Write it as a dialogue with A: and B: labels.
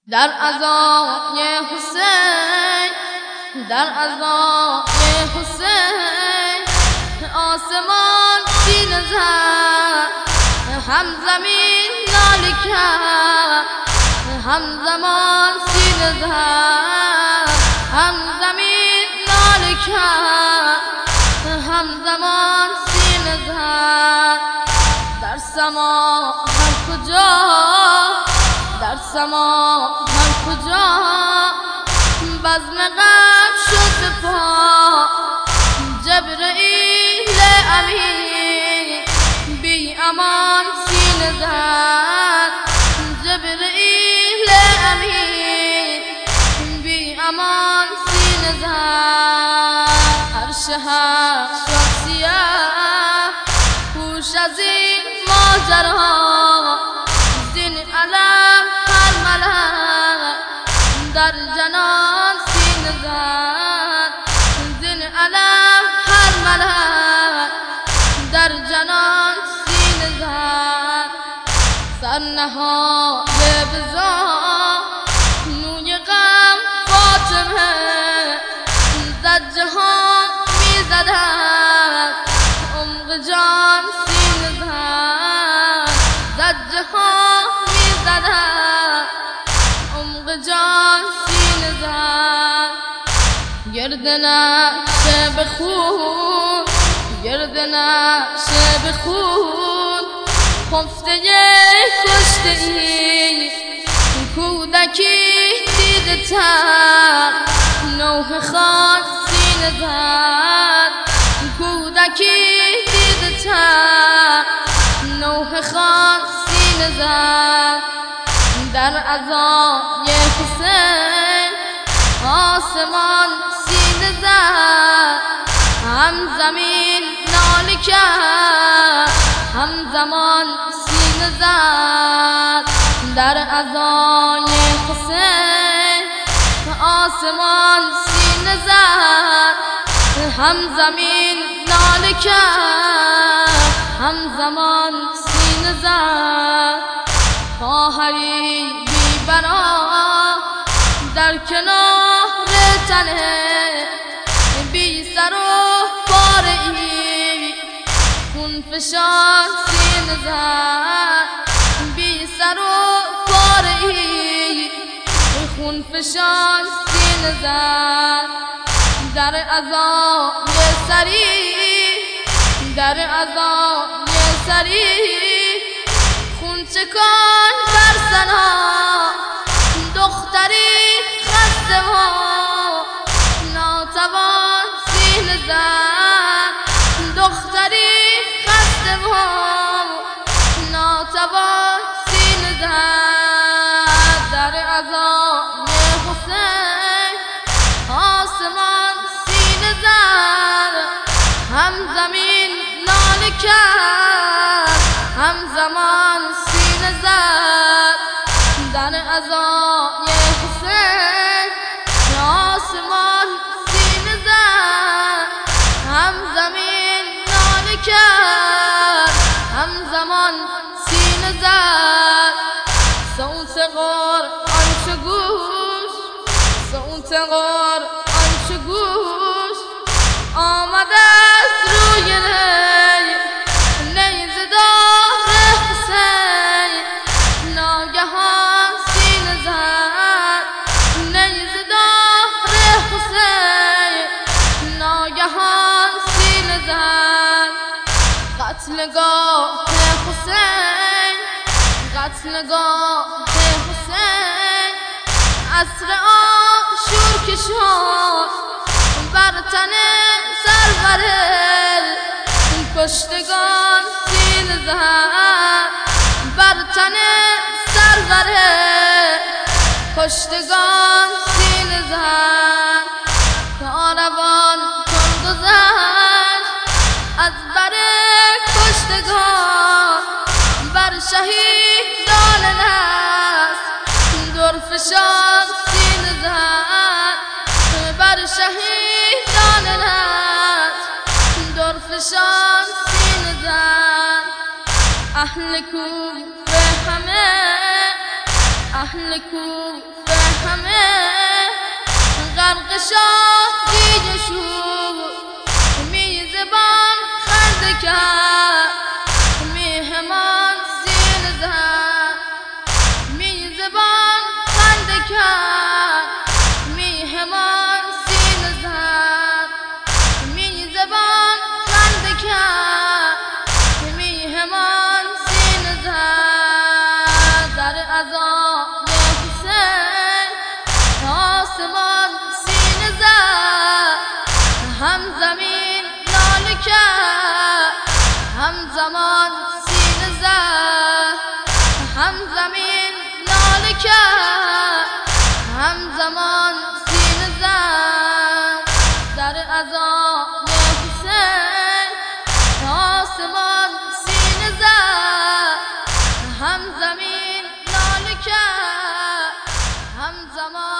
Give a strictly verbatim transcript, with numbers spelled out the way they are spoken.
A: در عزای حسین، در عزای حسین آسمان سینه زد، هم زمین ناله کرد، هم زمان سینه زد، هم زمین ناله کرد، هم زمان سینه زد. در سما هر کجا، در سما هر کجا بزم غم شد به پا. جبرئیل امین بی امان سینه زد، جبرئیل امین بی امان سینه زد. عرش حق شد سیاه پوش از این ماجرا، زین علم هر ملک در جنان سینه زد، زین علم هر ملک در جنان سینه زد. سر نهاده به زار نوی غم فاطمه، زجه ها می زدد عمق جان سینه زد، زجه ها می زدد عمق جان سینه زد. گرد نقشه به خون، گرد نقشه به خون خفته کشته ای کودکی دیده تر، نوح خان سینه زد، کودکی دیده تر، نوح خان سینه زد. در عزای حسین آسمان سینه زد، هم زمین ناله کرد، هم زمان سینه زد. در عزای حسین آسمان سینه زد، هم زمین ناله کرد، هم زمان سینه زد. خواهری بی بنا در کنار تنه، بی سر و پاره ای خون فشان سینه زد، بی سر و پاره ای خون فشان سینه زد. در عزای سری، در عزای سری خون چکان بر سنا، دختری خسته و ناتوان سینه زد، دختری خسته و ناتوان سینه زد. در عزای حسین آسمان سینه زد، هم زمین ناله کرد، هم زمان سینه زد. در عزای حسین آسمان سینه زد، هم زمین ناله کرد، هم زمان سینه زد. صوت قرآن چو گوش، صوت قرآن چو گوش آمده از روی نی، نیزه دار حسین ناگهان سینه زد، نیزه دار حسین ناگهان سینه زد. قتلگاه حسین، قتلگاه حسین عصر عاشور که شد بر تن سرور کشتگان سینه زد، بر تن سرور کشتگان سینه زد. کاروان کن گذشت از بر کشتگان، بر شهیدان نصر در فشان سینه زد، بر شهیدان نصر در فشان سینه زد. اهل کوفه همه اهل کوفه همه غرق شاه دیده شد می زبان خنده کرد میهمان سینه زد می زبان خنده کرد میهمان سینه زد می زبان خنده کرد میهمان سینه زد در عذاب حسین آسمان سینه زد هم زمین ناله کرد هم زمان سینه زد هم زمین ناله کرد هم زمان سینه زد در عذاب حسین آسمان سینه زد هم زمین ناله کرد هم زمان